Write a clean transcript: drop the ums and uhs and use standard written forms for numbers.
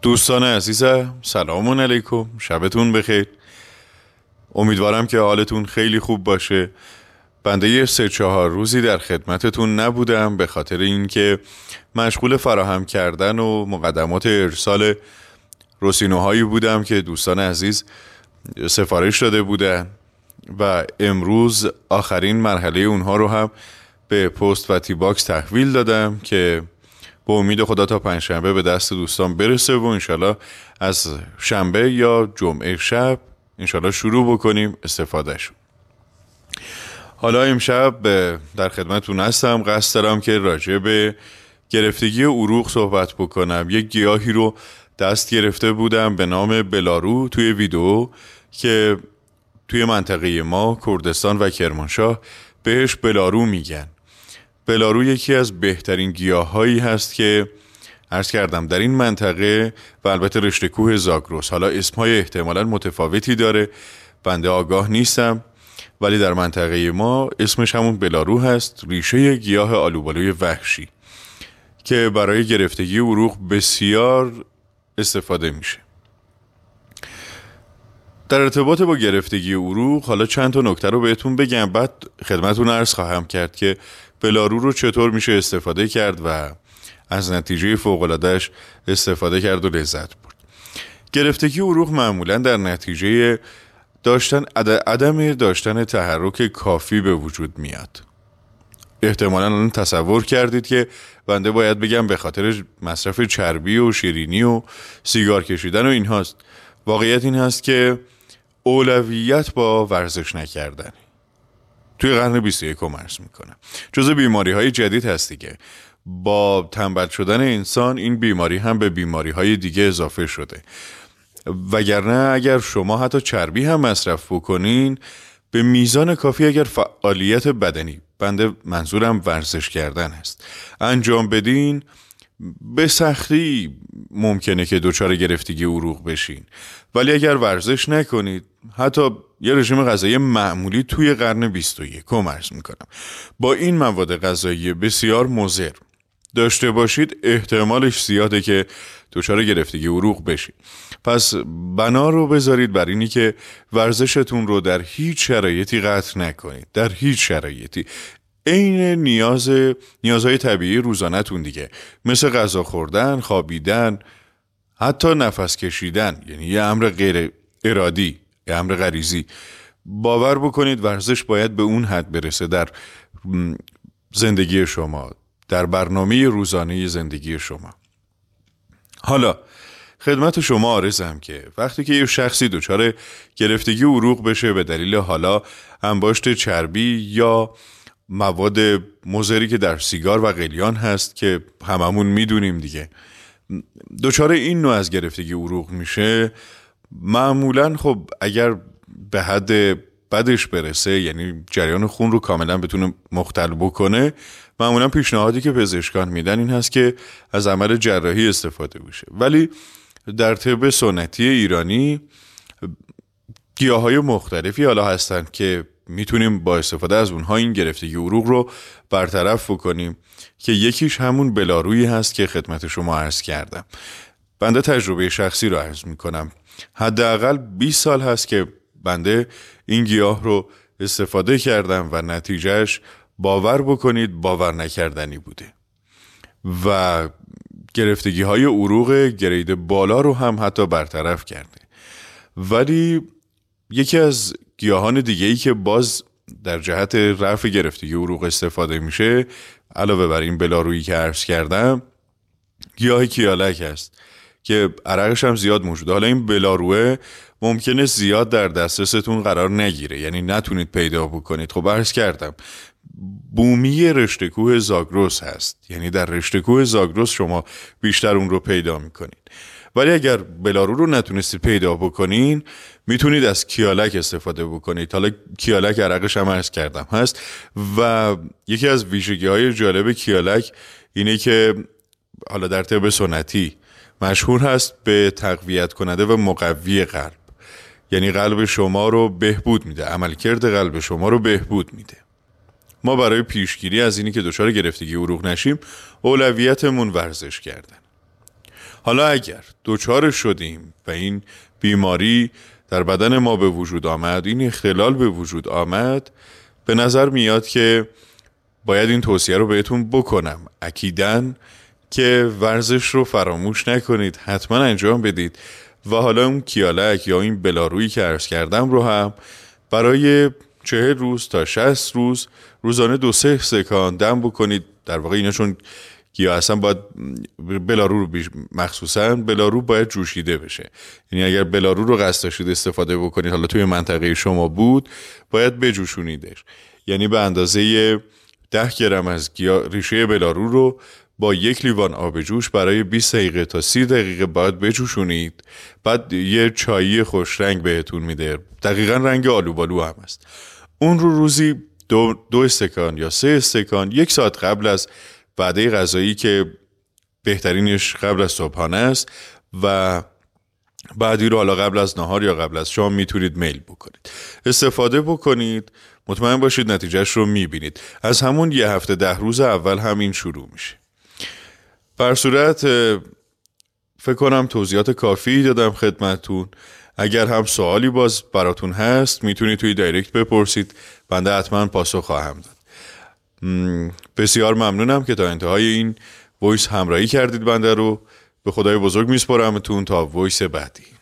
دوستان عزیزم، سلام علیکم، شبتون بخیر. امیدوارم که حالتون خیلی خوب باشه. بنده یه 3-4 روزی در خدمتتون نبودم به خاطر اینکه مشغول فراهم کردن و مقدمات ارسال رسینوهایی بودم که دوستان عزیز سفارش داده بودن و امروز آخرین مرحله اونها رو هم به پست و تی باکس تحویل دادم که با امید خدا تا پنجشنبه به دست دوستان برسه و انشالله از شنبه یا جمعه شب انشالله شروع بکنیم استفادهشون. حالا امشب در خدمتتون هستم. قصد دارم که راجع به گرفتگی عروق صحبت بکنم. یک گیاهی رو دست گرفته بودم به نام بلارو توی ویدیو که توی منطقه ما کردستان و کرمانشاه بهش بلارو میگن. بلارو یکی از بهترین گیاهایی هست که عرض کردم در این منطقه و البته رشته کوه زاگرس. حالا اسمهای احتمالاً متفاوتی داره، بنده آگاه نیستم، ولی در منطقه ما اسمش همون بلارو هست. ریشه گیاه آلوبالوی وحشی که برای گرفتگی عروق بسیار استفاده میشه. در ارتباط با گرفتگی عروق حالا چند تا نکته رو بهتون بگم، بعد خدمتتون عرض خواهم کرد که بلارو رو چطور میشه استفاده کرد و از نتیجه فوق‌العاده‌اش استفاده کرد و لذت برد. گرفتگی عروق معمولا در نتیجه عدم داشتن تحرک کافی به وجود میاد. احتمالاً الان تصور کردید که بنده باید بگم به خاطر مصرف چربی و شیرینی و سیگار کشیدن و این هاست. واقعیت این هست که اولویت با ورزش نکردن توی قرن 21 عرض میکنم جزء بیماری های جدید هست دیگه. با تنبل شدن انسان این بیماری هم به بیماری های دیگه اضافه شده، وگرنه اگر شما حتی چربی هم مصرف بکنین به میزان کافی، اگر فعالیت بدنی، بنده منظورم ورزش کردن است، انجام بدین، به سختی ممکنه که دچار گرفتگی عروق بشین. ولی اگر ورزش نکنید، حتی یه رژیم غذایی معمولی توی قرن 21 عرض میکنم با این مواد غذایی بسیار مضر داشته باشید، احتمالش زیاده که دچار گرفتگی عروق بشید. پس بنا رو بذارید بر اینی که ورزشتون رو در هیچ شرایطی قطع نکنید، در هیچ شرایطی. عین نیازهای طبیعی روزانه‌تون دیگه، مثل غذا خوردن، خوابیدن، حتی نفس کشیدن، یعنی یه امر غیر ارادی، یه امر غریزی. باور بکنید ورزش باید به اون حد برسه در زندگی شما، در برنامه روزانه زندگی شما. حالا خدمت شما عرضم که وقتی که یه شخصی دچار گرفتگی عروق بشه به دلیل حالا انباشت چربی یا مواد مضری که در سیگار و قلیان هست که هممون میدونیم دیگه، دچار این نوع از گرفتگی عروق میشه، معمولا خب اگر به حد بدش برسه، یعنی جریان خون رو کاملا بتونه مختل بکنه، معمولا پیشنهادی که پزشکان میدن این هست که از عمل جراحی استفاده بشه. ولی در طب سنتی ایرانی گیاهای مختلفی حالا هستن که میتونیم با استفاده از اونها این گرفتگی عروق رو برطرف بکنیم، که یکیش همون بلارویی هست که خدمت شما عرض کردم. بنده تجربه شخصی رو عرض میکنم. حداقل 20 سال هست که بنده این گیاه رو استفاده کردم و نتیجهش باور بکنید باور نکردنی بوده و گرفتگی های عروق گرید بالا رو هم حتی برطرف کرده. ولی یکی از گیاهان دیگه‌ای که باز در جهت رفع گرفتگی عروق استفاده میشه، علاوه بر این بلارویی که عرض کردم، گیاه کیالک است که عرقش هم زیاد موجوده. حالا این بلاروه ممکنه زیاد در دسترستون قرار نگیره، یعنی نتونید پیدا بکنید. خب عرض کردم بومی رشته کوه زاگرس هست، یعنی در رشته کوه زاگرس شما بیشتر اون رو پیدا میکنید. ولی اگر بلارو رو نتونستید پیدا بکنین، میتونید از کیالک استفاده بکنید. حالا کیالک عرقش هم عرض کردم هست و یکی از ویژگی‌های جالب کیالک اینه که حالا در طب سنتی مشهور هست به تقویت کننده و مقوی قلب، یعنی قلب شما رو بهبود میده، عملکرد قلب شما رو بهبود میده. ما برای پیشگیری از اینی که دچار گرفتگی عروق نشیم، اولویتمون ورزش کردن. حالا اگر دچار شدیم و این بیماری در بدن ما به وجود آمد، این اختلال به وجود آمد، به نظر میاد که باید این توصیه رو بهتون بکنم اکیداً که ورزش رو فراموش نکنید، حتما انجام بدید و حالا اون کیالک یا این بلارویی که عرض کردم رو هم برای 40 روز تا 60 روز روزانه 2-3 استکان دم بکنید. در واقع اینا چون گیاه اصلا باید بلارو رو مخصوصا بلارو باید جوشیده بشه، یعنی اگر بلارو رو قصد داشتید استفاده بکنید، حالا توی منطقه شما بود، باید بجوشونیدش، یعنی به اندازه 10 گرم از ریشه بلارو رو با 1 لیوان آب جوش برای 20 دقیقه تا 30 دقیقه باید بجوشونید. بعد یه چایی خوش رنگ بهتون میده، دقیقا رنگ آلوبالو هم است. اون رو روزی 2 استکان یا 3 استکان 1 ساعت قبل از وعده غذایی که بهترینش قبل از صبحانه است و بعدی رو حالا قبل از نهار یا قبل از شام میتونید میل بکنید، استفاده بکنید. مطمئن باشید نتیجهش رو میبینید. از همون 1 هفته 10 روز اول همین شروع میشه. بر صورت فکر کنم توضیحات کافی دادم خدمتون. اگر هم سوالی باز براتون هست میتونید توی دایرکت بپرسید، بنده حتما پاسخ خواهم داد. بسیار ممنونم که تا انتهای این وایس همراهی کردید. بنده رو به خدای بزرگ میسپارمتون تا وایس بعدی.